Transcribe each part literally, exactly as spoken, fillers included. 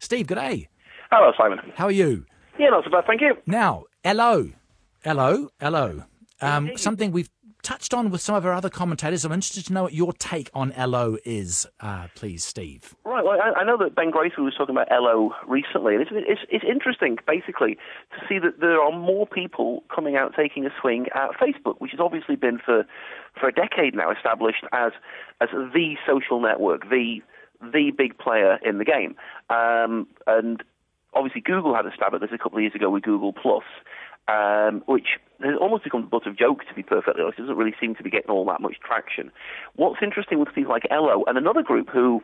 Steve, good day. Hello, Simon. How are you? Yeah, not so bad, thank you. Now, L O. L O, L O. Um, something we've touched on with some of our other commentators. I'm interested to know what your take on L O is, uh, please, Steve. Right, well, I, I know that Ben Grayson was talking about L O recently, and it's, it's, it's interesting, basically, to see that there are more people coming out taking a swing at Facebook, which has obviously been for for a decade now established as as the social network, the the big player in the game. Um, and obviously Google had a stab at this a couple of years ago with Google Plus, um, which has almost become the butt of joke, to be perfectly honest. It doesn't really seem to be getting all that much traction. What's interesting with people like L O and another group who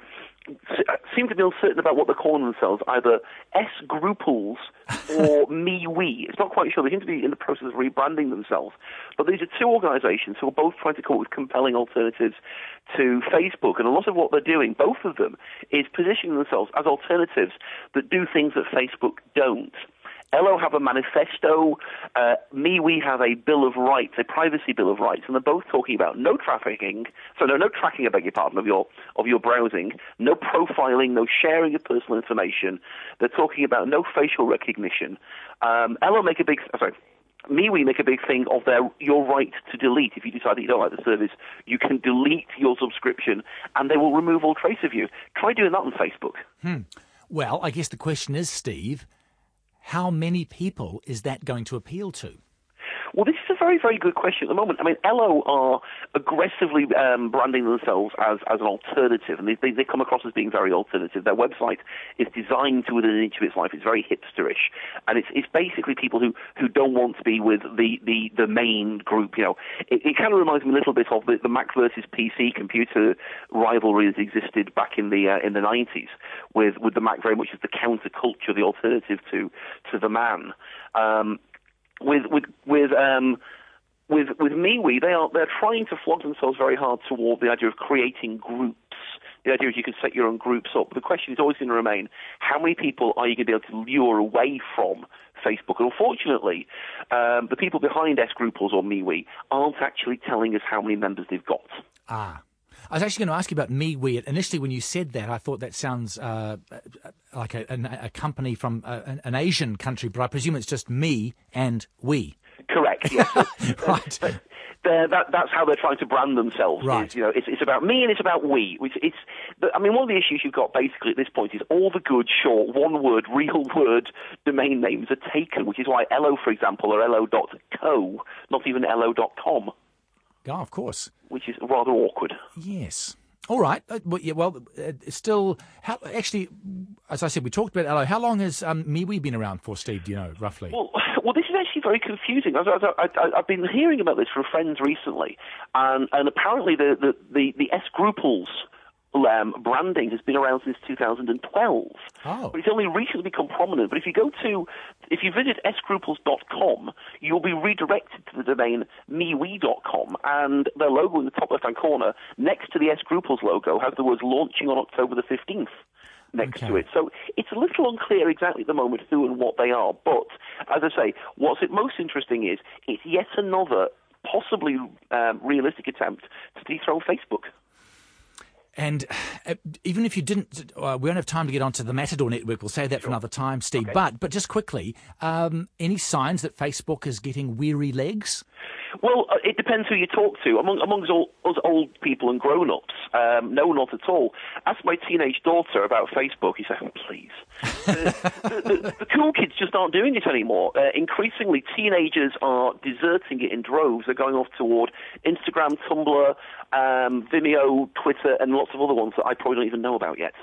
seem to be uncertain about what they're calling themselves, either S-Grouples or MeWe. It's not quite sure. They seem to be in the process of rebranding themselves. But these are two organizations who are both trying to come up with compelling alternatives to Facebook. And a lot of what they're doing, both of them, is positioning themselves as alternatives that do things that Facebook don't. L O have a manifesto, uh, MeWe have a Bill of Rights, a privacy Bill of Rights, and they're both talking about no trafficking, so no, no tracking, I beg your pardon, of your of your browsing, no profiling, no sharing of personal information. They're talking about no facial recognition. Um, L O make a big, sorry, MeWe make a big thing of their your right to delete. If you decide that you don't like the service, you can delete your subscription, and they will remove all trace of you. Try doing that on Facebook. Hmm. Well, I guess the question is, Steve, how many people is that going to appeal to? Well, this is a very, very good question at the moment. I mean, L O are aggressively um, branding themselves as, as an alternative, and they, they, they come across as being very alternative. Their website is designed to within an inch of its life. It's very hipsterish, and it's, it's basically people who, who don't want to be with the, the, the main group. You know, it, it kind of reminds me a little bit of the, the Mac versus P C computer rivalry that existed back in the uh, in the nineties, with with the Mac very much as the counterculture, the alternative to to the man. Um, With with with um with with MeWe, they are they're trying to flog themselves very hard toward the idea of creating groups. The idea is you can set your own groups up. But the question is always going to remain: how many people are you going to be able to lure away from Facebook? And unfortunately, um, the people behind S-Grouples or MeWe aren't actually telling us how many members they've got. Ah. I was actually going to ask you about MeWe. Initially, when you said that, I thought that sounds uh, like a, a, a company from a, an Asian country, but I presume it's just me and we. Correct, yes. Right. But, uh, that, that's how they're trying to brand themselves. Right. Is, you know, it's, it's about me and it's about we. Which it's, I mean, one of the issues you've got basically at this point is all the good, short, one-word, real-word domain names are taken, which is why L O, for example, are L O dot co, not even L O dot com. Oh, of course. Which is rather awkward. Yes. All right. Uh, well, yeah, well uh, still, how, actually, as I said, we talked about L O. How long has um, MeWe been around for, Steve, do you know, roughly? Well, well this is actually very confusing. I, I, I, I've been hearing about this from friends recently, and, and apparently the, the, the, the S-Grouples Um, branding has been around since two thousand twelve, oh. but it's only recently become prominent. But if you go to, if you visit S Grouples dot com, you'll be redirected to the domain MeWe dot com, and their logo in the top left-hand corner, next to the S-Grouples logo, has the words launching on October the fifteenth next okay. to it. So it's a little unclear exactly at the moment who and what they are, but as I say, what's it most interesting is it's yet another possibly um, realistic attempt to dethrone Facebook. And uh, even if you didn't, uh, we don't have time to get onto the Matador network. We'll save that sure. for another time, Steve. Okay. But but just quickly, um, any signs that Facebook is getting weary legs? Well, uh, it depends who you talk to. Among amongst all, us old people and grown-ups, um, no, not at all. Ask my teenage daughter about Facebook. He said, oh, please. the, the, the, the cool kids just aren't doing it anymore. Uh, increasingly, teenagers are deserting it in droves. They're going off toward Instagram, Tumblr, um, Vimeo, Twitter, and lots of other ones that I probably don't even know about yet.